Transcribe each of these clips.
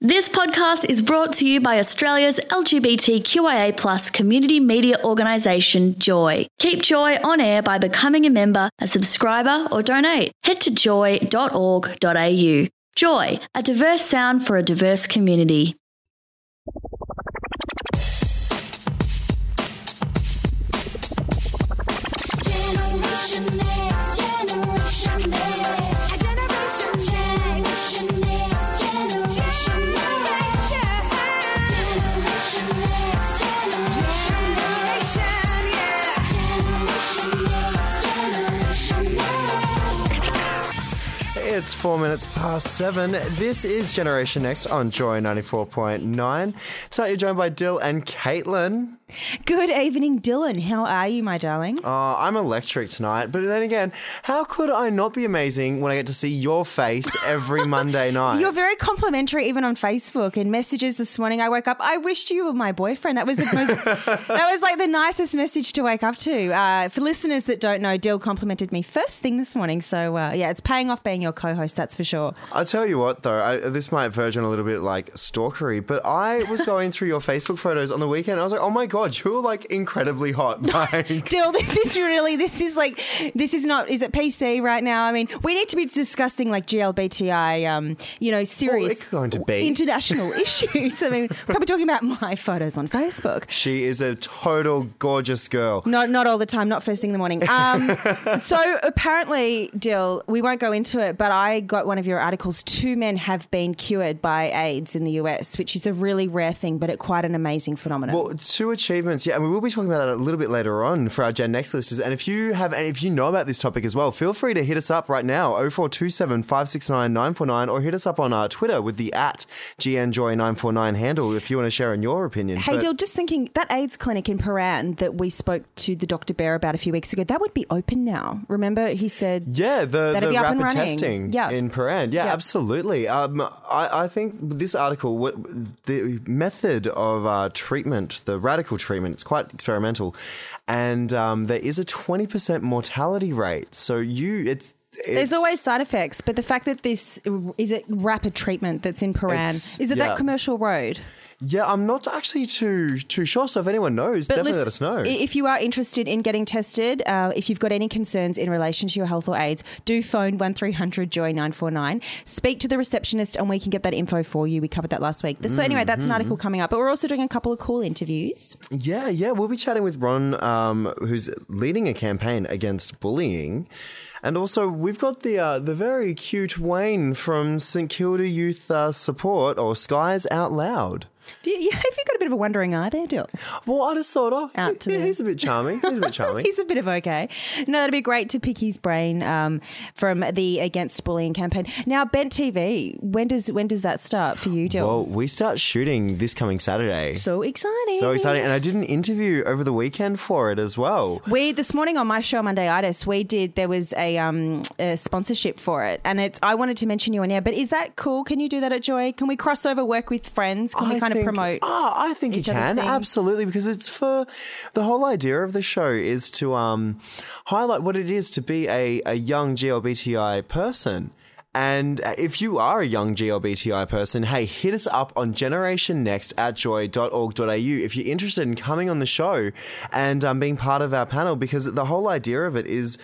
This podcast is brought to you by Australia's LGBTQIA+ community media organisation, Joy. Keep Joy on air by becoming a member, a subscriber or donate. Head to joy.org.au. Joy, a diverse sound for a diverse community. Generation Next, Generation Next, Generation Next, Generation Next, Generation Next, Generation Next, Generation Next. It's 4 minutes past 7. This is Generation Next on Joy 94.9. So you're joined by Dill and Caitlin. Good evening, Dylan. How are you, my darling? I'm electric tonight, but then again, how could I not be amazing when I get to see your face every Monday night? You're very complimentary even on Facebook and messages this morning. I woke up, I wished you were my boyfriend. That was the most, that was like the nicest message to wake up to. For listeners that don't know, Dill complimented me first thing this morning. So yeah, it's paying off being your co-host, that's for sure. I'll tell you what though, this might verge on a little bit like stalkery, but I was going through your Facebook photos on the weekend. I was like, oh my God, you're like incredibly hot. Like, Dill, this is not, is it PC right now? I mean, we need to be discussing like GLBTI, serious it's going to be international issues. I mean, we're probably talking about my photos on Facebook. she is a total gorgeous girl. Not all the time, not first thing in the morning. So apparently, Dill, we won't go into it, but I got one of your articles. 2 men have been cured by AIDS in the US, which is a really rare thing, but quite an amazing phenomenon. Well, 2 achievements, yeah, and we will be talking about that a little bit later on for our Gen Next listeners. And if you know about this topic as well, feel free to hit us up right now, 0427 569 949, or hit us up on Twitter with the @GNJoy949 handle if you want to share in your opinion. Hey, Dill, just thinking, that AIDS clinic in Paran that we spoke to the Dr. Bear about a few weeks ago, that would be open now. Remember, he said... Yeah, the be up and rapid running. testing Yeah. in Paran. Yeah, absolutely. I think this article, the method of treatment, the radical treatment, it's quite experimental, and there is a 20% mortality rate. So There's always side effects, but the fact that this is it rapid treatment that's in Paran, is it that commercial road? Yeah, I'm not actually too sure. So if anyone knows, definitely let us know. If you are interested in getting tested, if you've got any concerns in relation to your health or AIDS, do phone 1300 Joy 949. Speak to the receptionist and we can get that info for you. We covered that last week. So anyway, that's an article coming up. But we're also doing a couple of cool interviews. Yeah. We'll be chatting with Ron, who's leading a campaign against bullying. And also, we've got the very cute Wayne from St Kilda Youth Support, or Skies Out Loud. Have you got a bit of a wondering eye there, Dill? Well, I just thought, he's a bit charming. He's a bit of okay. No, that'd be great to pick his brain from the Against Bullying campaign. Now, Bent TV, when does that start for you, Dill? Well, we start shooting this coming Saturday. So exciting. And I did an interview over the weekend for it as well. This morning on my show, Mondayitis, there was a sponsorship for it, and I wanted to mention you on air, but is that cool? Can you do that at Joy? Can we cross over, work with friends? Can we kind of promote? Oh, I think you can. Absolutely, because it's for the whole idea of the show is to highlight what it is to be a young GLBTI person. And if you are a young GLBTI person, hey, hit us up on generationnext@joy.org.au if you're interested in coming on the show and being part of our panel, because the whole idea of it is...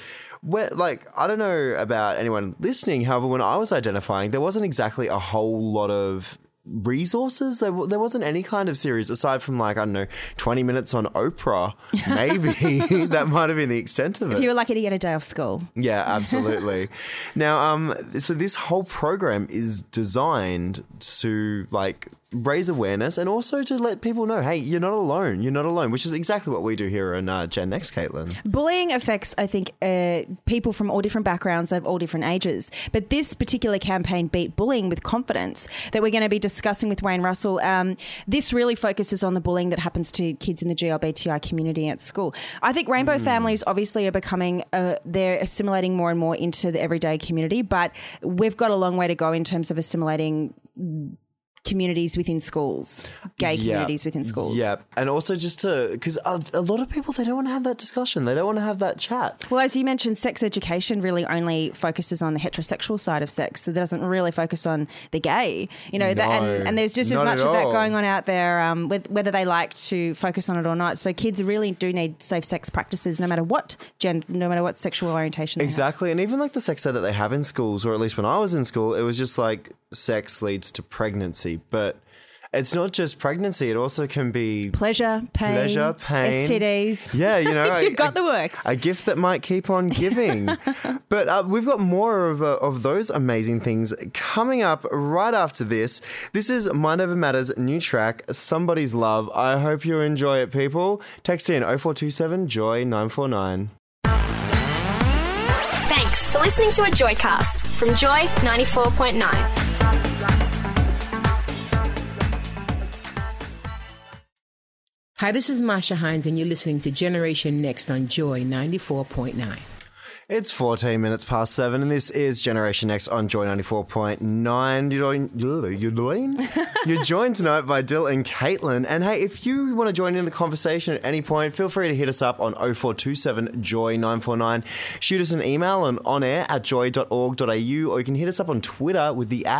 I don't know about anyone listening, however, when I was identifying, there wasn't exactly a whole lot of resources. There wasn't any kind of series aside from 20 minutes on Oprah, maybe. That might have been the extent of it. If you were lucky to get a day off school. Yeah, absolutely. Now, so this whole program is designed to raise awareness and also to let people know, hey, you're not alone. You're not alone, which is exactly what we do here in Gen Next, Caitlin. Bullying affects, I think, people from all different backgrounds of all different ages. But this particular campaign, Beat Bullying with Confidence, that we're going to be discussing with Wayne Russell, this really focuses on the bullying that happens to kids in the GLBTI community at school. I think rainbow families obviously are becoming, they're assimilating more and more into the everyday community, but we've got a long way to go in terms of assimilating communities within schools, gay communities within schools. Yeah, and also just because a lot of people, they don't want to have that discussion. They don't want to have that chat. Well, as you mentioned, sex education really only focuses on the heterosexual side of sex. So it doesn't really focus on the gay, you know, and there's just as not much at of that all. going on out there, whether they like to focus on it or not. So kids really do need safe sex practices no matter what no matter what sexual orientation they have. Exactly. And even like the sex ed that they have in schools, or at least when I was in school, it was just like sex leads to pregnancy. But it's not just pregnancy. It also can be Pleasure, pain, STDs. Yeah, you know, You've got the works. A gift that might keep on giving. But we've got more of those amazing things coming up right after this. This is Mind Over Matter's new track, Somebody's Love. I hope you enjoy it, people. Text in 0427 Joy 949. Thanks for listening to a Joycast from Joy 94.9. Hi, this is Masha Hines, and you're listening to Generation Next on Joy 94.9. It's 14 minutes past 7, and this is Generation Next on Joy 94.9. You're joined tonight by Dill and Caitlin. And hey, if you want to join in the conversation at any point, feel free to hit us up on 0427 Joy 949. Shoot us an email on air at joy.org.au, or you can hit us up on Twitter with the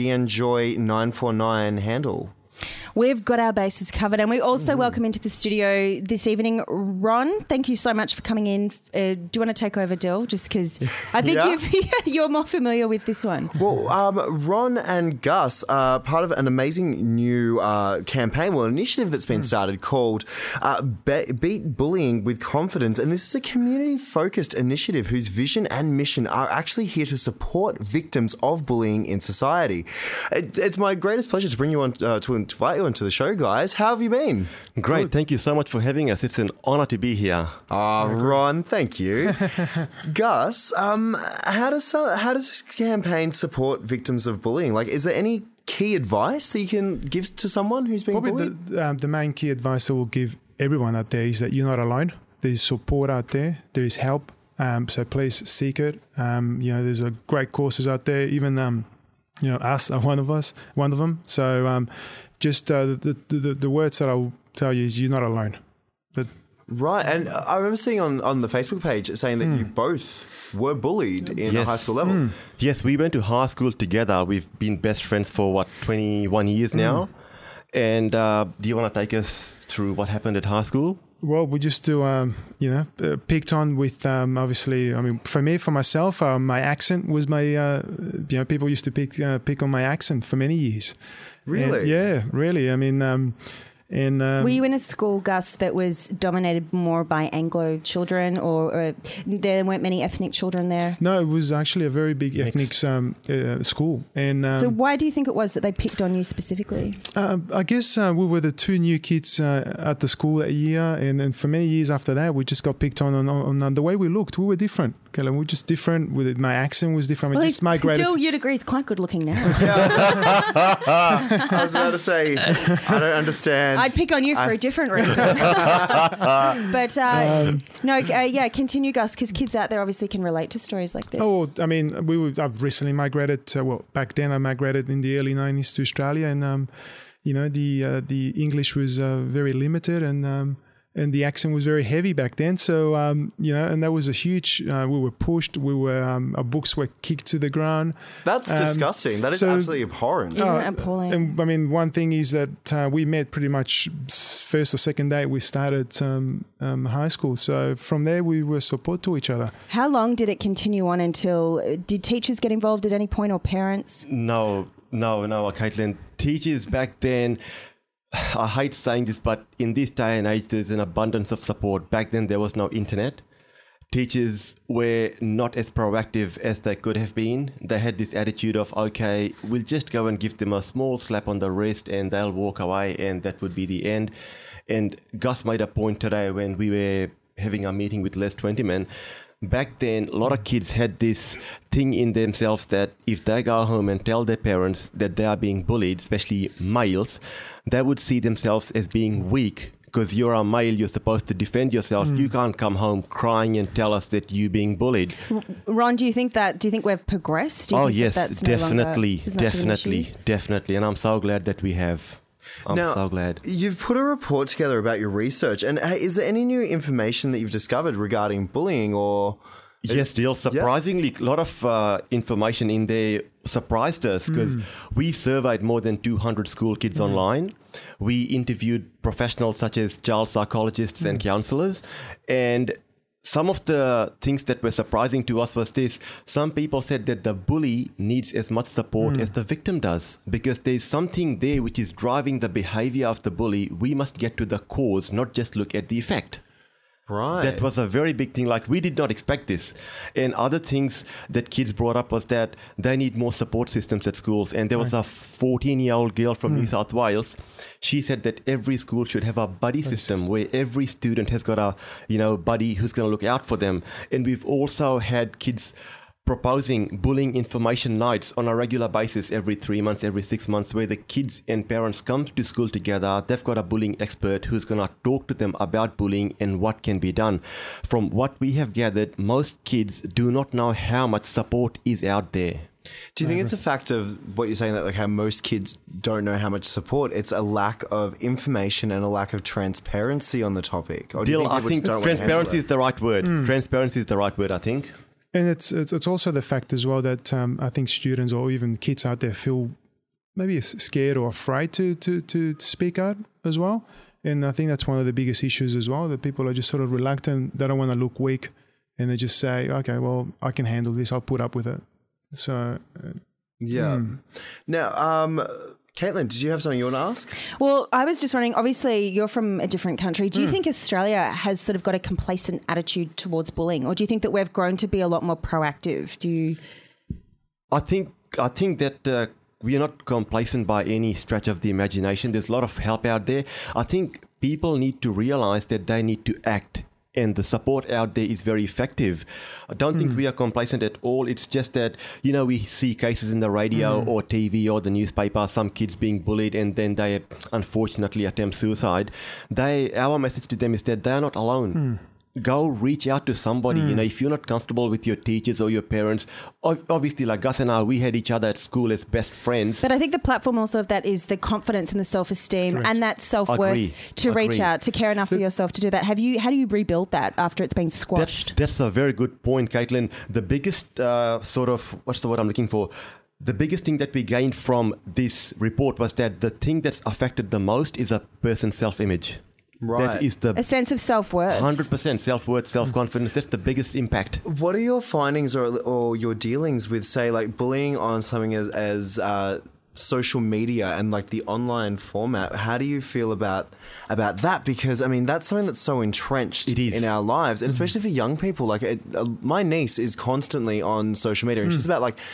@GNJoy949 handle. We've got our bases covered, and we also welcome into the studio this evening Ron. Thank you so much for coming in. Do you want to take over, Dill? Just because I think you're more familiar with this one. Well, Ron and Gus are part of an amazing new campaign, initiative that's been started called Beat Bullying with Confidence. And this is a community-focused initiative whose vision and mission are actually here to support victims of bullying in society. It's my greatest pleasure to bring you on, to invite you onto the show, guys. How have you been? Great. Thank you so much for having us. It's an honor to be here. Ron, thank you. Gus, how does this campaign support victims of bullying? Like, is there any key advice that you can give to someone who's been bullied? Probably the main key advice I will give everyone out there is that you're not alone. There's support out there. There is help. So please seek it. There's great courses out there. Even us are one of them. So just the words that I'll tell you is you're not alone. But right, and I remember seeing on the Facebook page saying that you both were bullied in a high school level. Yes, we went to high school together. We've been best friends for 21 years now. And do you want to take us through what happened at high school? Well, we just picked on with, obviously, I mean, for myself, my accent was my, people used to pick on my accent for many years. Really? And, yeah, really. I mean, were you in a school, Gus, that was dominated more by Anglo children, or there weren't many ethnic children there? No, it was actually a very big ethnic school. And so why do you think it was that they picked on you specifically? I guess we were the two new kids at the school that year, and for many years after that, we just got picked on the way we looked. We were different. Okay, we were just different. My accent was different. We just migrated. Dill, you'd agree, he's quite good looking now. I was about to say, I don't understand. I'd pick on you for a different reason. But continue, Gus, because kids out there obviously can relate to stories like this. Oh, I mean, I've recently migrated. Back then I migrated in the early 90s to Australia, and the English was very limited, and the accent was very heavy back then. So, and that was a huge, we were pushed, our books were kicked to the ground. That's disgusting. That is absolutely abhorrent. Isn't it appalling? And I mean, one thing is that we met pretty much first or second day we started high school. So from there, we were support to each other. How long did it continue on until, did teachers get involved at any point, or parents? No, Caitlin. Teachers back then, I hate saying this, but in this day and age, there's an abundance of support. Back then, there was no internet. Teachers were not as proactive as they could have been. They had this attitude of, okay, we'll just go and give them a small slap on the wrist and they'll walk away, and that would be the end. And Gus made a point today when we were having a meeting with Les Twentyman. Back then, a lot of kids had this thing in themselves that if they go home and tell their parents that they are being bullied, especially males, they would see themselves as being weak because you're a male, you're supposed to defend yourself. You can't come home crying and tell us that you're being bullied. Ron, do you think we've progressed? Do you Oh think yes, that's no longer definitely, as much of an issue? definitely, and I'm so glad that we have. I'm Now, so glad. You've put a report together about your research, and hey, is there any new information that you've discovered regarding bullying or? Yes, Jill. Surprisingly, a lot of information in there surprised us because we surveyed more than 200 school kids online. We interviewed professionals such as child psychologists and counselors, and some of the things that were surprising to us was this. Some people said that the bully needs as much support as the victim does because there's something there which is driving the behavior of the bully. We must get to the cause, not just look at the effect. Right. That was a very big thing. Like, we did not expect this. And other things that kids brought up was that they need more support systems at schools. And there was a 14-year-old girl from New South Wales. She said that every school should have a buddy system where every student has got a, buddy who's going to look out for them. And we've also had kids proposing bullying information nights on a regular basis every 3 months, every 6 months, where the kids and parents come to school together. They've got a bullying expert who's going to talk to them about bullying and what can be done. From what we have gathered, most kids do not know how much support is out there. Do you think it's a fact of what you're saying, that like how most kids don't know how much support? It's a lack of information and a lack of transparency on the topic. Or do you Dill, I people think just don't want to handle transparency it? is the right word. Transparency is the right word, I think. And it's also the fact as well that I think students or even kids out there feel maybe scared or afraid to speak out as well. And I think that's one of the biggest issues as well, that people are just sort of reluctant. They don't want to look weak, and they just say, okay, well, I can handle this. I'll put up with it. So, Yeah. Now, Caitlin, did you have something you want to ask? Well, I was just wondering, obviously you're from a different country. Do you think Australia has sort of got a complacent attitude towards bullying, or do you think that we've grown to be a lot more proactive? I think that we are not complacent by any stretch of the imagination. There's a lot of help out there. I think people need to realize that they need to act, and the support out there is very effective. I don't think we are complacent at all. It's just that, we see cases in the radio or TV or the newspaper, some kids being bullied and then they unfortunately attempt suicide. Our message to them is that they are not alone. Go reach out to somebody. If you're not comfortable with your teachers or your parents, obviously like Gus and I, we had each other at school as best friends. But I think the platform also of that is the confidence and the self-esteem and that self-worth Agree. to reach out, to care enough for yourself to do that. How do you rebuild that after it's been squashed? That's a very good point, Caitlin. The biggest what's the word I'm looking for? The biggest thing that we gained from this report was that the thing that's affected the most is a person's self-image. Right. That is the A sense of self-worth. 100% self-worth, self-confidence. That's the biggest impact. What are your findings or your dealings with, say, like bullying on something as social media and like the online format? How do you feel about that? Because I mean, that's something that's so entrenched in our lives, and especially for young people. Like my niece is constantly on social media, and she's about like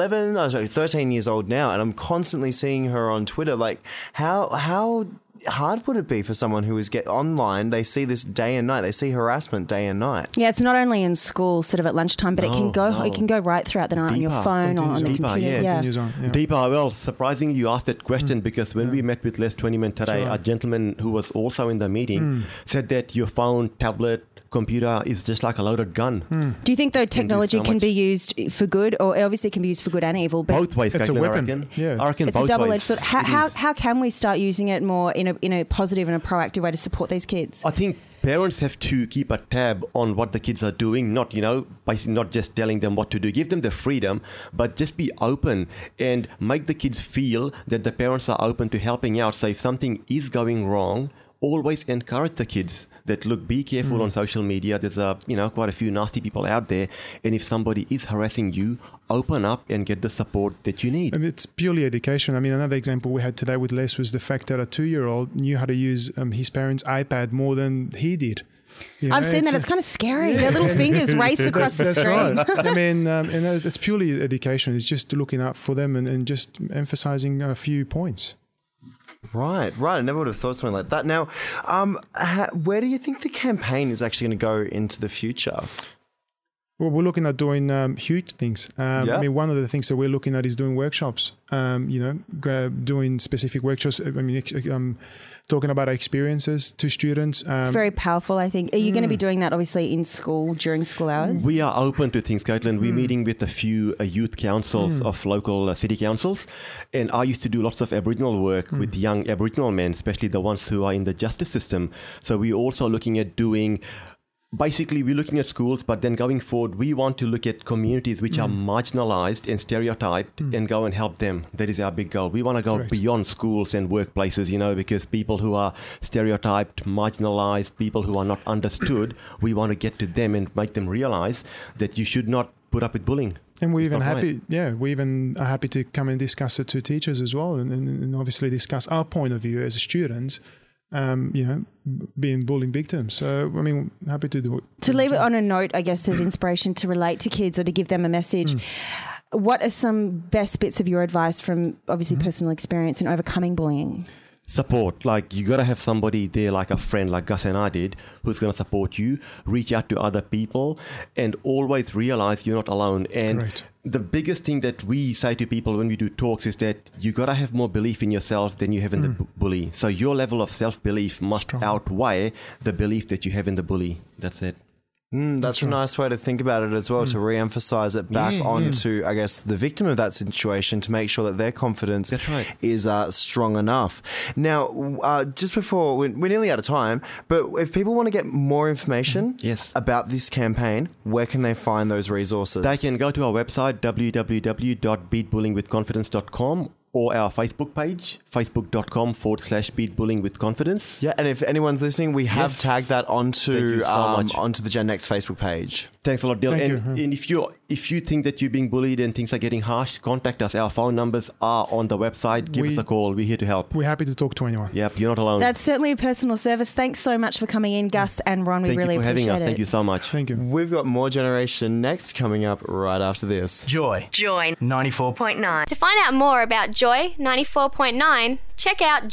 13 years old now, and I'm constantly seeing her on Twitter. Like how hard would it be for someone who is online? They see this day and night. They see harassment day and night. Yeah, it's not only in school, sort of at lunchtime, but it can go right throughout the night on your phone or on the computer. Continues on, yeah. Deepa, well, surprisingly, you asked that question because when we met with Les Twentyman today, a gentleman who was also in the meeting said that your phone, tablet, computer is just like a loaded gun. Do you think though technology so can much. be used for good, or obviously it can be used for good and evil? But Both ways, It's a Caitlin, weapon. I reckon. Yeah. I reckon it's a both double-edged ways. sword. How can we start using it more in a positive and a proactive way to support these kids? I think parents have to keep a tab on what the kids are doing, not, basically not just telling them what to do. Give them the freedom, but just be open and make the kids feel that the parents are open to helping out. So if something is going wrong, always encourage the kids that, look, be careful on social media. There's quite a few nasty people out there. And if somebody is harassing you, open up and get the support that you need. I mean, it's purely education. I mean, another example we had today with Les was the fact that a 2-year-old knew how to use his parents' iPad more than he did. You I've know, seen that. It's kind of scary. Their little fingers race across the That's screen. right. I mean, and it's purely education. It's just looking out for them and just emphasizing a few points. Right. I never would have thought something like that. Now, where do you think the campaign is actually going to go into the future? Well, we're looking at doing huge things. I mean, one of the things that we're looking at is doing workshops. Doing specific workshops. I mean, talking about our experiences to students. It's very powerful, I think. Are you going to be doing that, obviously, in school during school hours? We are open to things, Caitlin. We're meeting with a few youth councils of local city councils. And I used to do lots of Aboriginal work with young Aboriginal men, especially the ones who are in the justice system. So we're also looking at doing... Basically, we're looking at schools, but then going forward, we want to look at communities which are marginalized and stereotyped and go and help them. That is our big goal. We want to go beyond schools and workplaces, because people who are stereotyped, marginalized, people who are not understood, we want to get to them and make them realize that you should not put up with bullying. And we're It's even not happy, we even are happy to come and discuss it to teachers as well, and obviously discuss our point of view as students. Being bullying victims. So, I mean, happy to do it. To leave it on a note, I guess, of inspiration to relate to kids or to give them a message, what are some best bits of your advice from, obviously, personal experience in overcoming bullying? Support. Like, you got to have somebody there, like a friend, like Gus and I did, who's going to support you, reach out to other people, and always realize you're not alone. And the biggest thing that we say to people when we do talks is that you got to have more belief in yourself than you have in the bully. So your level of self-belief must outweigh the belief that you have in the bully. That's it. That's a nice way to think about it as well, to re-emphasize it back onto, I guess, the victim of that situation to make sure that their confidence is strong enough. Now, just before, we're nearly out of time, but if people want to get more information about this campaign, where can they find those resources? They can go to our website, www.beatbullyingwithconfidence.com, or our Facebook page, facebook.com/beatbullyingwithconfidence. Yeah, and if anyone's listening, we have tagged that onto onto the Gen Next Facebook page. Thanks a lot, Dil. Thank And you. if you think that you're being bullied and things are getting harsh, contact us. Our phone numbers are on the website. Give us a call. We're here to help. We're happy to talk to anyone. Yep, you're not alone. That's certainly a personal service. Thanks so much for coming in, Gus and Ron. We Thank really you for appreciate having us. it. Thank you so much. Thank you. We've got more Generation Next coming up right after this. Joy 94.9. To find out more about Joy 94.9, check out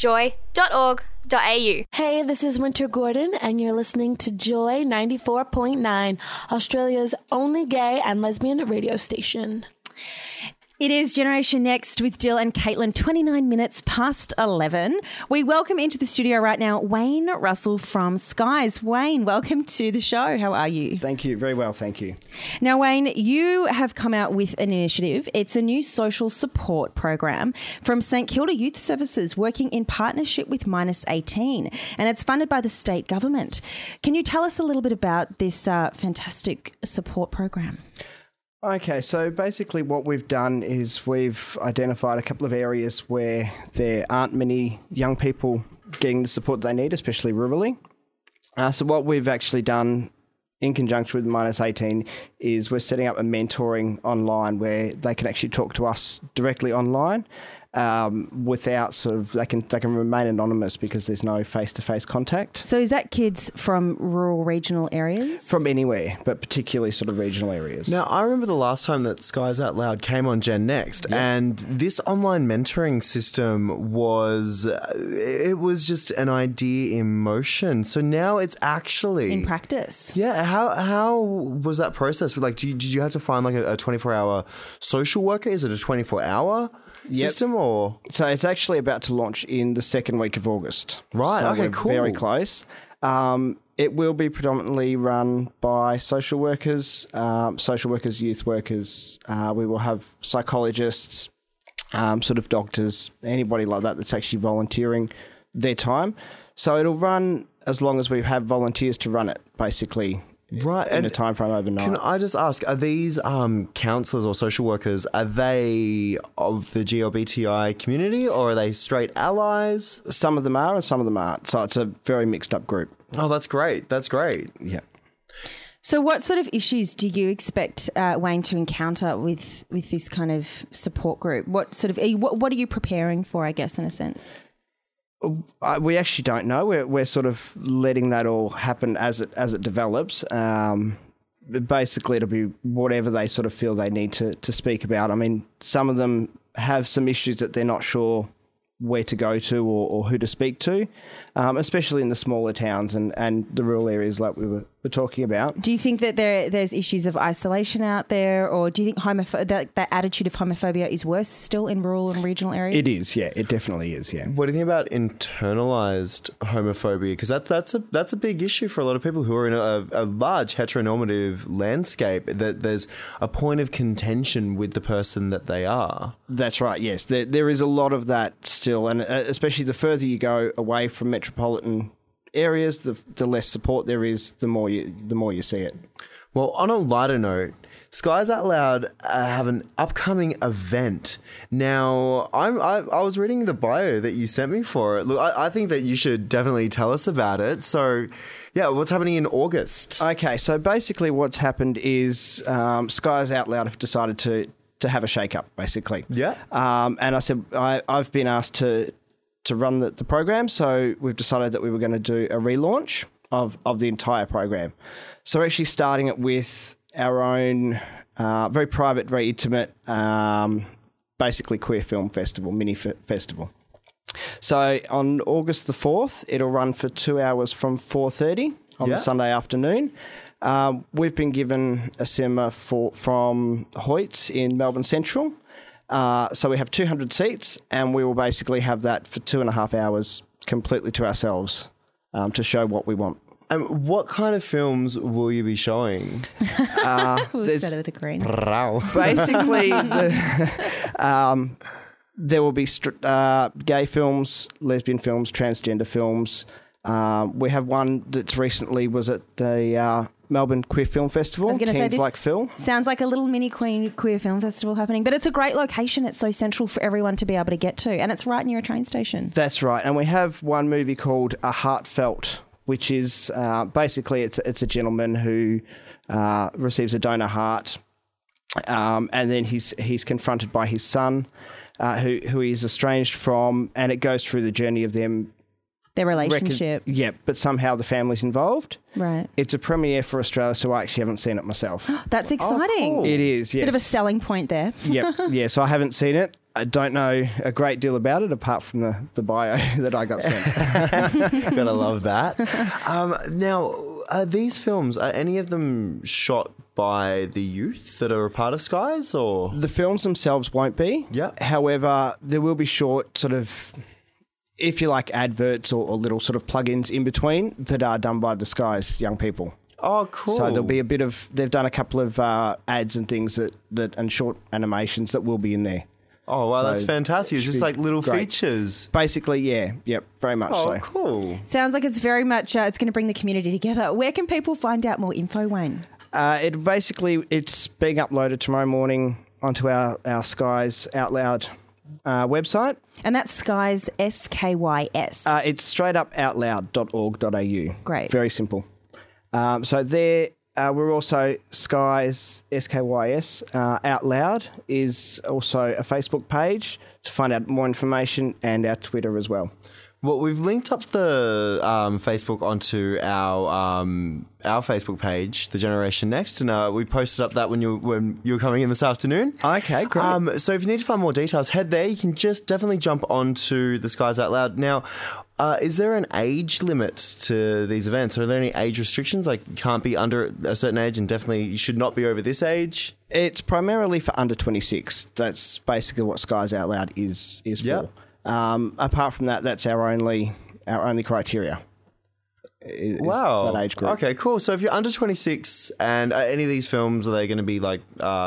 joy.org.au. Hey, this is Winter Gordon, and you're listening to Joy 94.9, Australia's only gay and lesbian radio station. It is Generation Next with Jill and Caitlin, 29 minutes past 11. We welcome into the studio right now Wayne Russell from Skies. Wayne, welcome to the show. How are you? Thank you. Very well, thank you. Now, Wayne, you have come out with an initiative. It's a new social support program from St Kilda Youth Services working in partnership with Minus 18, and it's funded by the state government. Can you tell us a little bit about this fantastic support program? Okay, so basically what we've done is we've identified a couple of areas where there aren't many young people getting the support they need, especially rurally. So what we've actually done in conjunction with Minus 18 is we're setting up a mentoring online where they can actually talk to us directly online. Without sort of they can remain anonymous because there's no face-to-face contact. So is that kids from rural regional areas? From anywhere, but particularly sort of regional areas. Now, I remember the last time that Skies Out Loud came on Gen Next, and this online mentoring system was just an idea in motion. So now it's actually in practice. Yeah, how was that process? Like, did you have to find like a 24-hour social worker? Is it a 24-hour system or? So it's actually about to launch in the second week of August. Right, so okay, we're cool. Very close. It will be predominantly run by social workers, youth workers. We will have psychologists, sort of doctors, anybody like that that's actually volunteering their time. So it'll run as long as we have volunteers to run it, basically. Right, in a time frame overnight. Can I just ask, are these counsellors or social workers, are they of the GLBTI community or are they straight allies? Some of them are and some of them aren't. So it's a very mixed up group. Oh, that's great. That's great. Yeah. So what sort of issues do you expect, Wayne, to encounter with this kind of support group? What sort of what are you preparing for, I guess, in a sense? We actually don't know. We're sort of letting that all happen as it develops. Basically, it'll be whatever they sort of feel they need to speak about. I mean, some of them have some issues that they're not sure where to go to or who to speak to, especially in the smaller towns and the rural areas like we were talking about. Do you think that there's issues of isolation out there, or do you think that attitude of homophobia is worse still in rural and regional areas? It is, yeah. It definitely is, yeah. What do you think about internalized homophobia? Because that's a big issue for a lot of people who are in a large heteronormative landscape, that there's a point of contention with the person that they are. That's right, yes. There is a lot of that still, and especially the further you go away from metropolitan areas, the less support there is, the more you see it. Well, on a lighter note, Skies Out Loud have an upcoming event. Now, I was reading the bio that you sent me for it. Look, I think that you should definitely tell us about it. So, yeah, what's happening in August? Okay, so basically what's happened is Skies Out Loud have decided to have a shake-up, basically. Yeah. And I said I've been asked to run the program, so we've decided that we were going to do a relaunch of the entire program. So we're actually starting it with our own very private, very intimate, basically queer film festival, mini festival. So on August the 4th, it'll run for 2 hours from 4:30 on the Sunday afternoon. We've been given a cinema from Hoyts in Melbourne Central. So we have 200 seats, and we will basically have that for 2.5 hours completely to ourselves to show what we want. And what kind of films will you be showing? Who's better with the green? Basically, there will be gay films, lesbian films, transgender films. We have one that recently was at the Melbourne Queer Film Festival. I was going to say, this like Phil. Sounds like a little mini queer film festival happening, but it's a great location. It's so central for everyone to be able to get to, and it's right near a train station. That's right. And we have one movie called A Heartfelt, which is basically it's a gentleman who receives a donor heart, and then he's confronted by his son, who he's estranged from, and it goes through the journey of them. Their relationship. Yeah, but somehow the family's involved. Right. It's a premiere for Australia, so I actually haven't seen it myself. That's exciting. Oh, cool. It is, yes. Bit of a selling point there. Yep, yeah, so I haven't seen it. I don't know a great deal about it apart from the bio that I got sent. Gotta love that. Now, these films, are any of them shot by the youth that are a part of Skies, or? The films themselves won't be. Yeah. However, there will be short sort of, if you like, adverts or little sort of plugins in between that are done by the Skies young people. Oh, cool. So there'll be a bit of, they've done a couple of ads and things that and short animations that will be in there. Oh, wow, So that's fantastic. It's just like little features. Basically, yeah. Yep, very much so. Oh, cool. Sounds like it's very much, it's going to bring the community together. Where can people find out more info, Wayne? It's being uploaded tomorrow morning onto our Skies Out Loud website. And that's Skies, SKYS. It's straight up outloud.org.au. Great. Very simple. So there, we're also Skies, SKYS, Out Loud is also a Facebook page to find out more information, and our Twitter as well. Well, we've linked up the Facebook onto our Facebook page, The Generation Next, and we posted up that when you were coming in this afternoon. Okay, great. So if you need to find more details, head there. You can just definitely jump onto the Skies Out Loud. Now, is there an age limit to these events? Are there any age restrictions? Like, you can't be under a certain age, and definitely you should not be over this age? It's primarily for under 26. That's basically what Skies Out Loud is for. Apart from that, that's our only criteria. Wow. That age group. Okay, cool. So if you're under 26 and any of these films, are they going to be like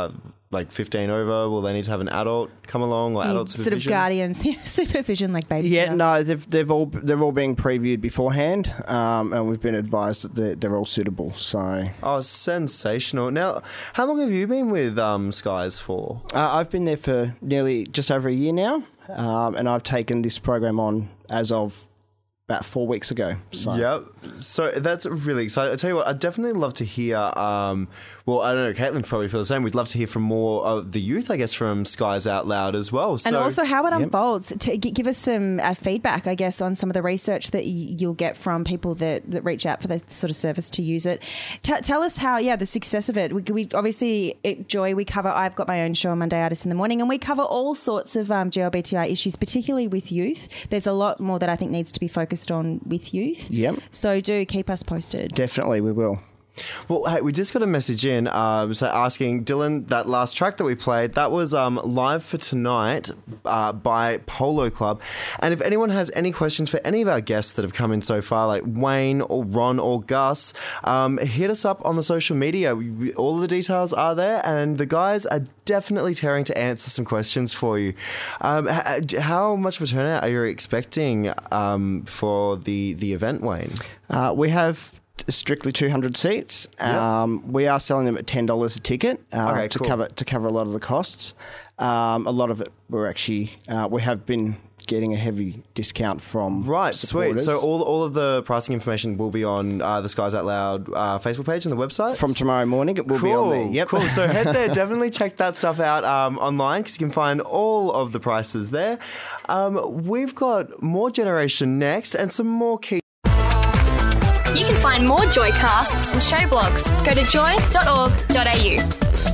15 over? Will they need to have an adult come along, or adult supervision? Sort of guardians, supervision, like baby. Yeah, no, they're all being previewed beforehand, and we've been advised that they're all suitable. So, sensational. Now, how long have you been with Skies for? I've been there for nearly just over a year now, and I've taken this program on as of about 4 weeks ago. So. Yep. So that's really exciting. I'll tell you what, I'd definitely love to hear, well, I don't know, Caitlin probably feels the same. We'd love to hear from more of the youth, I guess, from Skies Out Loud as well. So, and also how it unfolds. To give us some feedback, I guess, on some of the research that you'll get from people that reach out for the sort of service to use it. Tell us how, the success of it. We obviously, at Joy, we cover, I've got my own show on Monday Artists in the Morning, and we cover all sorts of GLBTI issues, particularly with youth. There's a lot more that I think needs to be focused on with youth. Yep. So do keep us posted. Definitely, we will. Well, hey, we just got a message in asking, Dylan, that last track that we played, that was Live for Tonight by Polo Club. And if anyone has any questions for any of our guests that have come in so far, like Wayne or Ron or Gus, hit us up on the social media. All of the details are there, and the guys are definitely tearing to answer some questions for you. How much of a turnout are you expecting for the event, Wayne? We have strictly 200 seats. We are selling them at $10 a ticket to cover a lot of the costs. A lot of it we're actually we have been getting a heavy discount from supporters. Sweet. So all of the pricing information will be on the Skies Out Loud Facebook page and the website? From tomorrow morning, it will be on there. Yep. Cool. So head there. Definitely check that stuff out online because you can find all of the prices there. We've got more Generation Next and some more key. You can find more Joycasts and show blogs. Go to joy.org.au.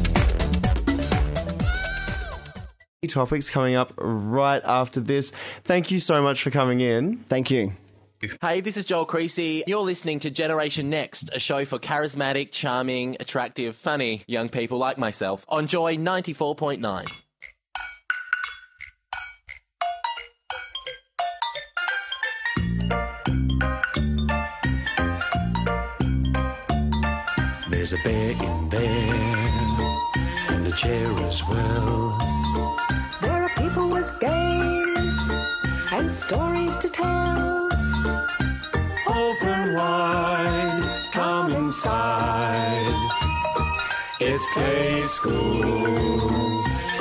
Topics coming up right after this. Thank you so much for coming in. Thank you. Hey, this is Joel Creasy. You're listening to Generation Next, a show for charismatic, charming, attractive, funny young people like myself on Joy 94.9. There's a bear in there, and a chair as well. There are people with games and stories to tell. Open wide, come inside. It's Gay School.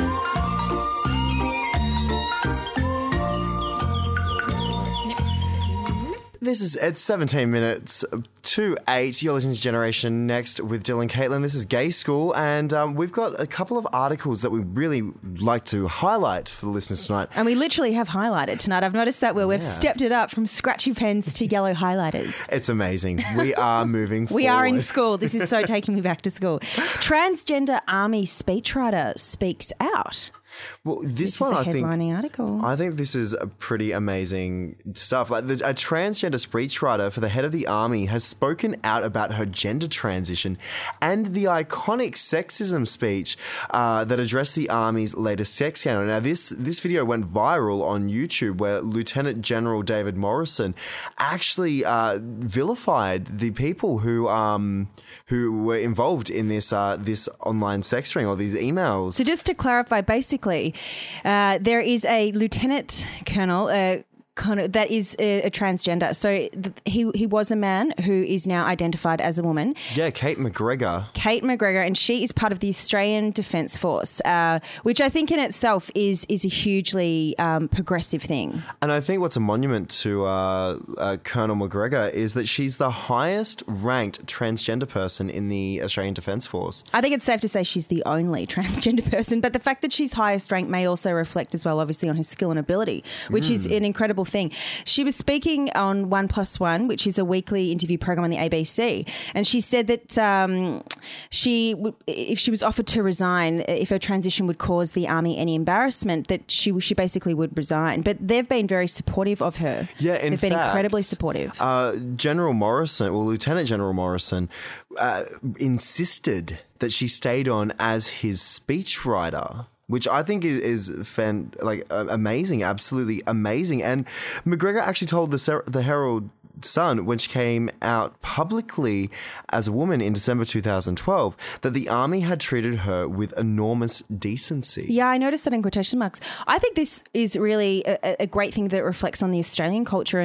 It's 17 minutes to 8. You're listening to Generation Next with Dylan and Caitlin. This is Gay School, and we've got a couple of articles that we really like to highlight for the listeners tonight. And we literally have highlighted tonight. I've noticed that where we've stepped it up from scratchy pens to yellow highlighters. It's amazing. We are moving forward. We are in school. This is so taking me back to school. Transgender Army speechwriter speaks out. Well, this one, I think this is a pretty amazing stuff. Like a transgender speechwriter for the head of the army has spoken out about her gender transition and the iconic sexism speech that addressed the army's latest sex scandal. Now, this video went viral on YouTube, where Lieutenant General David Morrison actually vilified the people who were involved in this online sex ring or these emails. So just to clarify, basically, there is a lieutenant colonel that is a transgender. So he was a man who is now identified as a woman. Yeah, Kate McGregor. Kate McGregor, and she is part of the Australian Defence Force, which I think in itself is a hugely progressive thing. And I think what's a monument to Colonel McGregor is that she's the highest ranked transgender person in the Australian Defence Force. I think it's safe to say she's the only transgender person, but the fact that she's highest ranked may also reflect as well, obviously, on her skill and ability, which is an incredible thing. She was speaking on 1+1, which is a weekly interview program on the ABC, and she said that if she was offered to resign, if her transition would cause the army any embarrassment, that she basically would resign. But they've been very supportive of her. Yeah, they've been incredibly supportive. General Morrison, well, Lieutenant General Morrison, insisted that she stayed on as his speechwriter, which I think is amazing, absolutely amazing. And McGregor actually told the Herald Sun, when she came out publicly as a woman in December 2012, that the army had treated her with enormous decency. Yeah, I noticed that in quotation marks. I think this is really a great thing that reflects on the Australian culture and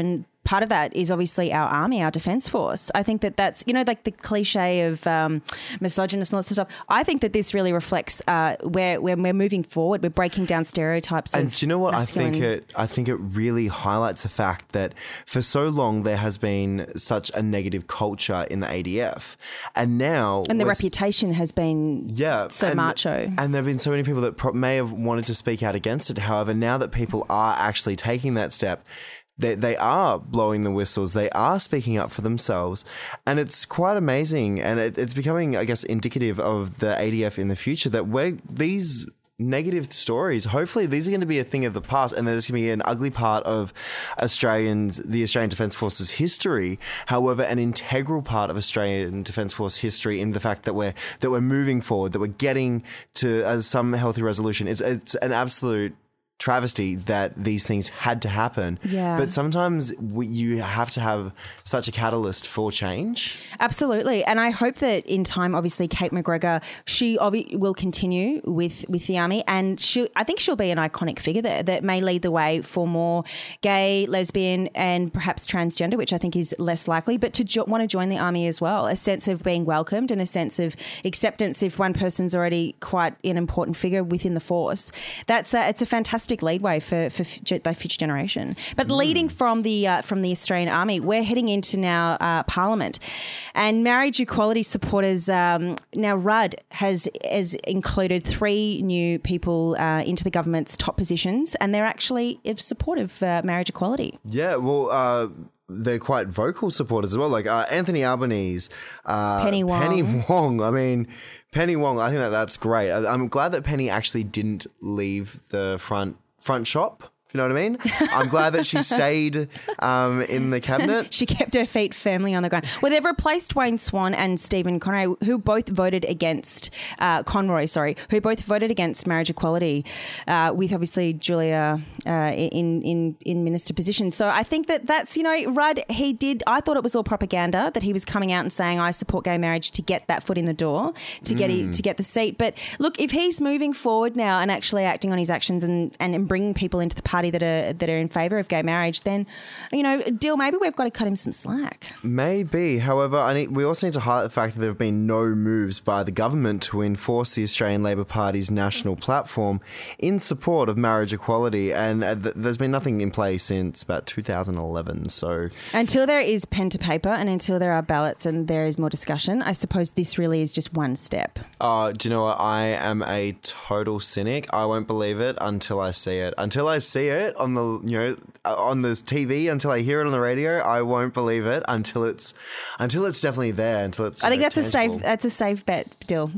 part of that is obviously our army, our defence force. I think that that's, like the cliche of misogynist and all that sort of stuff. I think that this really reflects where we're moving forward. We're breaking down stereotypes. And do you know what? I think it really highlights the fact that for so long there has been such a negative culture in the ADF, and now the reputation has been so macho. And there have been so many people that may have wanted to speak out against it. However, now that people are actually taking that step, they are blowing the whistles. They are speaking up for themselves. And it's quite amazing. And it's becoming, I guess, indicative of the ADF in the future that these negative stories, hopefully these are going to be a thing of the past, and they're just going to be an ugly part of the Australian Defence Force's history. However, an integral part of Australian Defence Force history in the fact that we're moving forward, that we're getting to some healthy resolution. It's an absolute travesty that these things had to happen. Yeah. But sometimes you have to have such a catalyst for change. Absolutely. And I hope that in time, obviously, Kate McGregor, she will continue with the army, and I think she'll be an iconic figure there that may lead the way for more gay, lesbian and perhaps transgender, which I think is less likely, but to want to join the army as well. A sense of being welcomed and a sense of acceptance if one person's already quite an important figure within the force. It's a fantastic leadway for the future generation. But leading from the Australian Army, we're heading into now Parliament, and marriage equality supporters. Now Rudd has included 3 new people into the government's top positions, and they're actually supportive of marriage equality. Yeah, well. They're quite vocal supporters as well, like Anthony Albanese, Penny Wong. I mean, Penny Wong, I think that's great. I'm glad that Penny actually didn't leave the front shop. If you know what I mean? I'm glad that she stayed in the cabinet. She kept her feet firmly on the ground. Well, they've replaced Wayne Swan and Stephen Conroy, who both voted against who both voted against marriage equality, with obviously Julia in minister position. So I think that's Rudd. I thought it was all propaganda that he was coming out and saying I support gay marriage to get that foot in the door to get the seat. But look, if he's moving forward now and actually acting on his actions and bringing people into the party that are in favour of gay marriage, then, Dill, maybe we've got to cut him some slack. Maybe. However, we also need to highlight the fact that there have been no moves by the government to enforce the Australian Labor Party's national platform in support of marriage equality, and there's been nothing in place since about 2011. So until there is pen to paper and until there are ballots and there is more discussion, I suppose this really is just one step. Do you know what? I am a total cynic. I won't believe it until I see it. Until I see it on the on the TV, until I hear it on the radio, I won't believe it until it's definitely there. Until it's. I think that's tangible. a safe bet, Dill.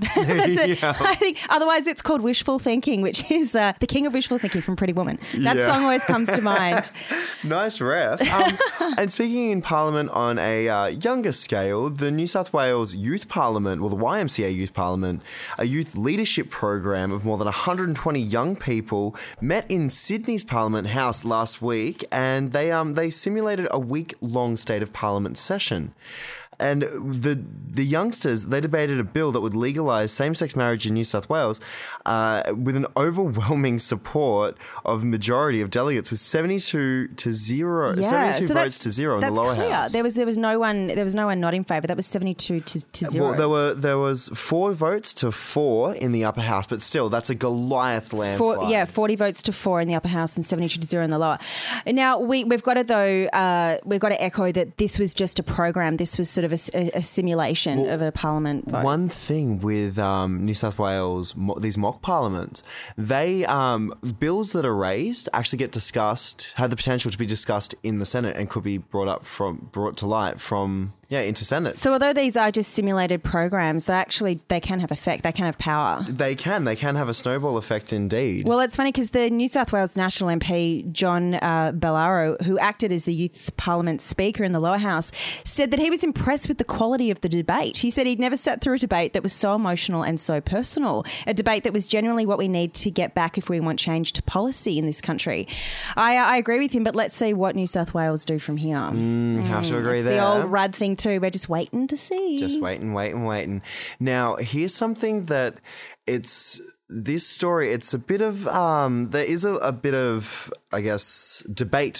I think otherwise it's called wishful thinking, which is the king of wishful thinking from Pretty Woman. That song always comes to mind. Nice ref. And speaking in Parliament on a younger scale, the New South Wales Youth Parliament, well, the YMCA Youth Parliament, a youth leadership program of more than 120 young people, met in Sydney's Parliament House last week, and they simulated a week-long State of Parliament session. And the youngsters, they debated a bill that would legalise same-sex marriage in New South Wales with an overwhelming support of majority of delegates, with 72 to 0, yeah, 72 votes to 0 in the lower house. There was no one not in favour. That was 72 to 0. Well, there was 4 votes to 4 in the upper house, but still, that's a Goliath landslide. 40 votes to 4 in the upper house and 72 to 0 in the lower. Now we've got to echo that this was just a program. This was sort of a simulation of a parliament vote. One thing with New South Wales, these mock parliaments, they bills that are raised actually get discussed, have the potential to be discussed in the Senate and could be brought to light from into Senate. So although these are just simulated programs, they can have effect. They can have power. They can have a snowball effect indeed. Well, it's funny because the New South Wales National MP, John Bellaro, who acted as the Youth Parliament Speaker in the lower house, said that he was impressed with the quality of the debate. He said he'd never sat through a debate that was so emotional and so personal, a debate that was genuinely what we need to get back if we want change to policy in this country. I agree with him, but let's see what New South Wales do from here. Have to agree there. The old Rudd thing too. We're just waiting to see. Just waiting. Now, here's something that this story, it's a bit of, there is a bit of, I guess, debate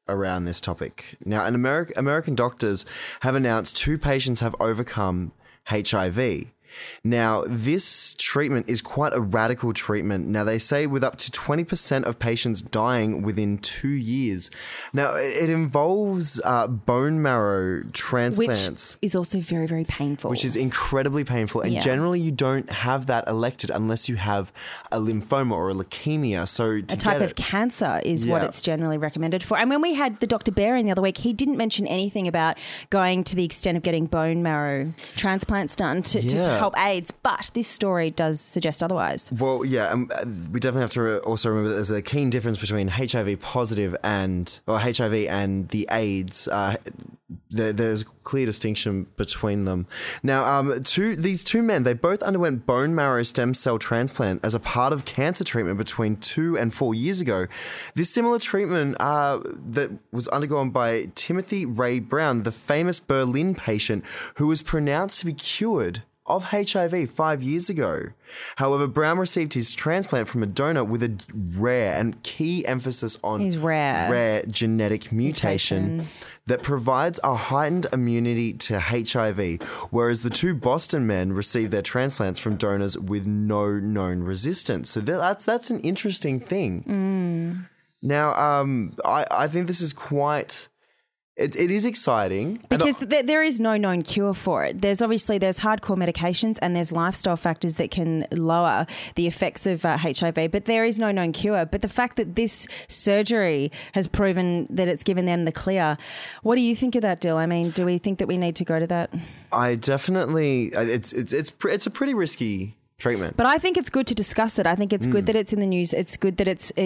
around this topic. Now, American doctors have announced 2 patients have overcome HIV. Now, this treatment is quite a radical treatment. Now, they say with up to 20% of patients dying within 2 years. Now, it involves bone marrow transplants. Which is also very, very painful. Which is incredibly painful. And generally, you don't have that elected unless you have a lymphoma or a leukemia. So a type of cancer is what it's generally recommended for. And when we had the Dr. Bear in the other week, he didn't mention anything about going to the extent of getting bone marrow transplants done to help AIDS, but this story does suggest otherwise. Well, yeah, we definitely have to also remember that there's a keen difference between HIV positive or HIV and the AIDS. There's a clear distinction between them. Now, these 2 men, they both underwent bone marrow stem cell transplant as a part of cancer treatment between 2 and 4 years ago. This similar treatment that was undergone by Timothy Ray Brown, the famous Berlin patient who was pronounced to be cured of HIV 5 years ago. However, Brown received his transplant from a donor with a rare and key emphasis on rare genetic mutation that provides a heightened immunity to HIV, whereas the 2 Boston men received their transplants from donors with no known resistance. So that's an interesting thing. Now, I think this is quite... It is exciting. Because there is no known cure for it. There's hardcore medications and there's lifestyle factors that can lower the effects of HIV, but there is no known cure. But the fact that this surgery has proven that it's given them the clear, what do you think of that, Dill? I mean, do we think that we need to go to that? I definitely, it's a pretty risky treatment. But I think it's good to discuss it. I think it's good that it's in the news. It's good that it's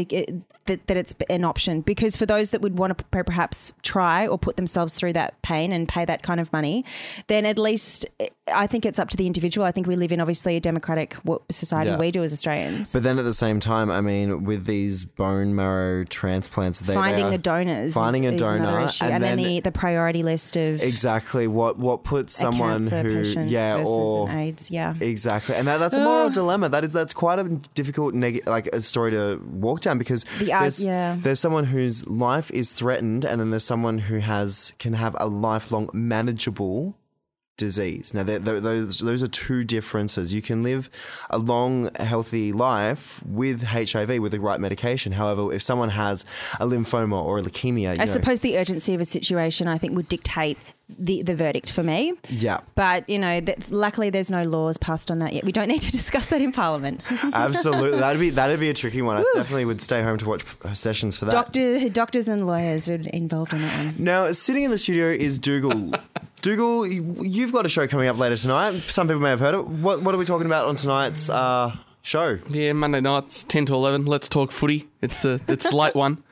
an option, because for those that would want to perhaps try or put themselves through that pain and pay that kind of money, then at least I think it's up to the individual. I think we live in obviously a democratic society. We do as Australians. But then at the same time, I mean, with these bone marrow transplants, finding the donors, finding a donor, issue. And then the priority list of exactly what puts someone who or an AIDS, exactly, and that's a moral dilemma. That's quite a difficult a story to walk down, because there's someone whose life is threatened, and then there's someone who can have a lifelong manageable disease. Now, those are 2 differences. You can live a long, healthy life with HIV with the right medication. However, if someone has a lymphoma or a leukemia, I suppose the urgency of a situation, I think, would dictate the verdict for me. Yeah. But, luckily there's no laws passed on that yet. We don't need to discuss that in Parliament. Absolutely. That'd be a tricky one. I definitely would stay home to watch sessions for that. Doctors and lawyers are involved in that one. Now, sitting in the studio is Dougal. Dougal, you've got a show coming up later tonight. Some people may have heard it. What are we talking about on tonight's show? Yeah, Monday nights, 10 to 11. Let's talk footy. It's a late one.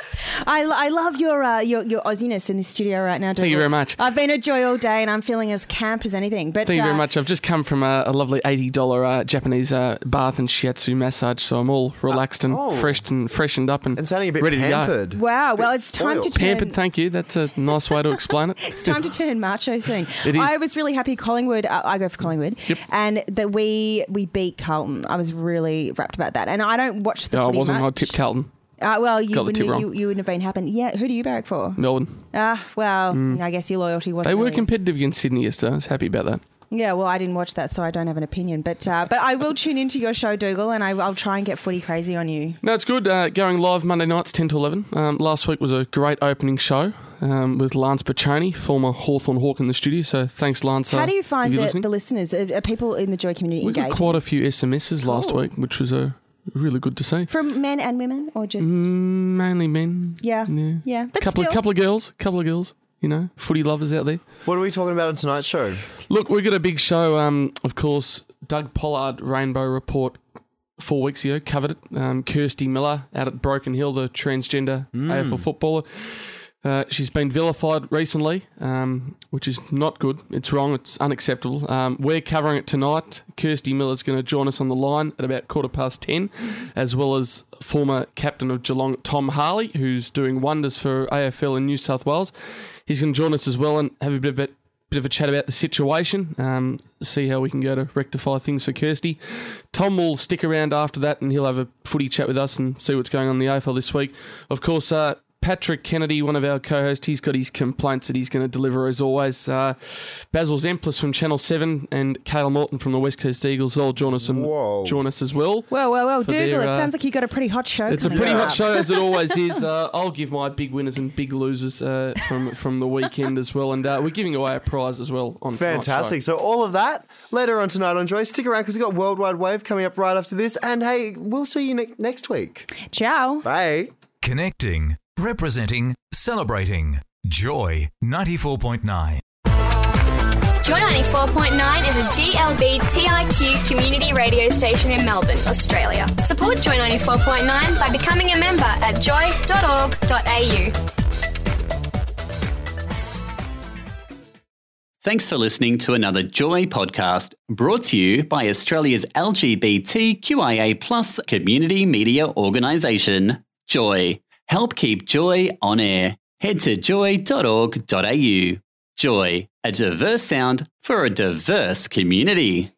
I love your Aussiness in the studio right now, Dougal. Thank you very much. I've been at Joy all day and I'm feeling as camp as anything. But thank you very much. I've just come from a lovely $80 Japanese bath and shiatsu massage, so I'm all relaxed and freshened up and sounding a bit ready pampered. to go. Wow, well, it's time to turn... Pampered, thank you. That's a nice way to explain it. It's time to turn macho soon. It is. I was really happy Collingwood, I go for Collingwood, and that we beat Carlton. I was really rapt about that. And I don't watch the footy I much. tipped Carlton. Well, you wouldn't have been happened. Yeah, who do you barrack for? Melbourne. I guess your loyalty wasn't. They were competitive against Sydney yesterday. I was happy about that. Yeah, well, I didn't watch that, so I don't have an opinion. But I will tune into your show, Dougal, and I'll try and get footy crazy on you. No, it's good. Going live Monday nights, 10 to 11. Last week was a great opening show with Lance Baccioni, former Hawthorn Hawk, in the studio. So thanks, Lance. How do you find the listeners? Are people in the Joy community engaged? We got quite a few SMSs last week, which was really good to see. From men and women, or just mainly men? Yeah. But couple of girls. Footy lovers out there. What are we talking about on tonight's show? Look, we got a big show. Of course, Doug Pollard Rainbow Report 4 weeks ago covered it. Kirsty Miller out at Broken Hill, the transgender AFL footballer. She's been vilified recently, which is not good. It's wrong. It's unacceptable. We're covering it tonight. Kirsty Miller's going to join us on the line at about 10:15, as well as former captain of Geelong, Tom Harley, who's doing wonders for AFL in New South Wales. He's going to join us as well and have a bit of a chat about the situation, see how we can go to rectify things for Kirsty. Tom will stick around after that and he'll have a footy chat with us and see what's going on in the AFL this week. Of course, Patrick Kennedy, one of our co-hosts, he's got his complaints that he's going to deliver as always. Basil Zemplis from Channel 7 and Cale Morton from the West Coast Eagles all join us as well. Well, Dougal, it sounds like you got a pretty hot show. It's a pretty hot show, as it always is. I'll give my big winners and big losers from the weekend as well, and we're giving away a prize as well on Fantastic. So all of that later on tonight on Joy. Stick around because we've got Worldwide Wave coming up right after this, and hey, we'll see you next week. Ciao. Bye. Connecting, representing, celebrating. Joy 94.9. Joy 94.9 is a GLBTIQ community radio station in Melbourne, Australia. Support Joy 94.9 by becoming a member at joy.org.au. Thanks for listening to another Joy podcast brought to you by Australia's LGBTQIA+ community media organisation, Joy. Help keep Joy on air. Head to joy.org.au. Joy, a diverse sound for a diverse community.